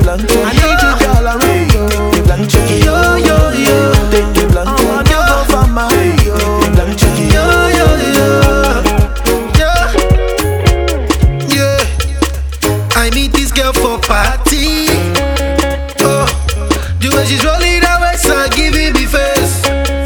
blank check. I need you, girl, around you. Take the blank check. Yo, yo, yo. Take the blank check. Don't go for my yo. Take the blank check. Yo, yo, yo. Yeah, yeah. I meet this girl for party. Oh, the way she's rolling that way, so giving me face.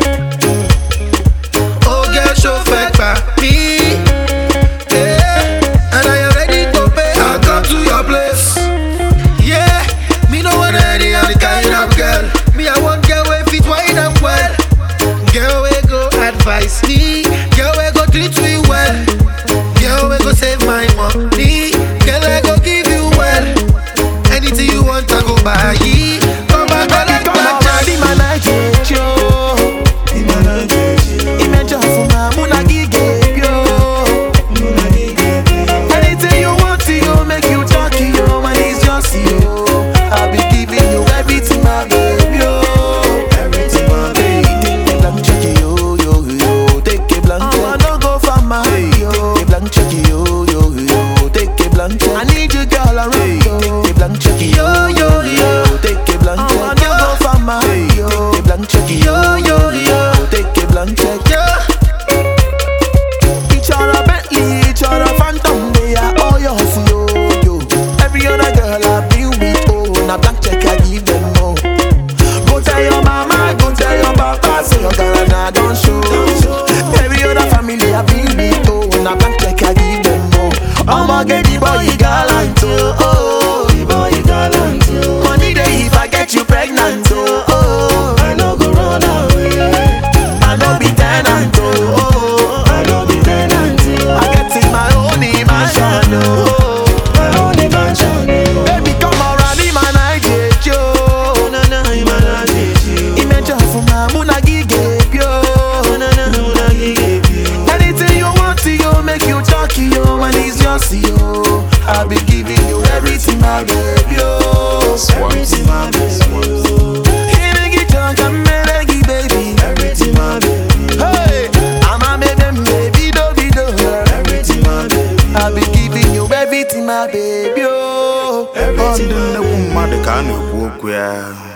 Oh, girl, show fake by me. Yeah, and I am ready to pay. I'll come to your place. Yeah, me no want any other kind of girl. Me I want girl way fit wine and well. Girl way go advise me. Girl way go treat me well. Girl way go save my money. Girl way go give you well. Anything you want I go buy. Come back and come already man I get you. Imagine for my muna gige yo. Anything you want to you make you talk to you. Man it's just you. I'll be giving you everything my baby yo. Everything my baby. Take the blank check yo yo yo. Take a blank check. Don't go for my yo. Take a blank check yo yo yo. Take a blank check. I need you girl around yo. Take a blank check yo yo yo. Take a blank check. Don't go for my yo. Take a blank check yo yo yo. Take a blank check. Each other Bentley, each other Phantom, they are all yours yo yo. Every other girl I've been with, oh, na blank check I give them no. Go tell your mama, go tell your papa, say your girl na don't show. Every other family I've been with, oh, na blank check I give them no. I'ma get the boy you gallant oh, oh, the boy you gallant oh. Money day if I get you pregnant oh, oh, I no go run away. I no be tenant oh, oh, I no be tenant oh. I get in my own mansion oh, my own mansion oh. Baby come around in my night get you. Na na in my night get you. Imagine for my muna gige yo. Na na muna gige yo. Anything you want to you make you talk to you. And it's just you. I'll be giving you everything my baby yo. Everything my baby yo. Baby everything my baby. Hey, I'm a baby do. Everything my baby. I'll be giving you everything my baby. Oh, everything my baby.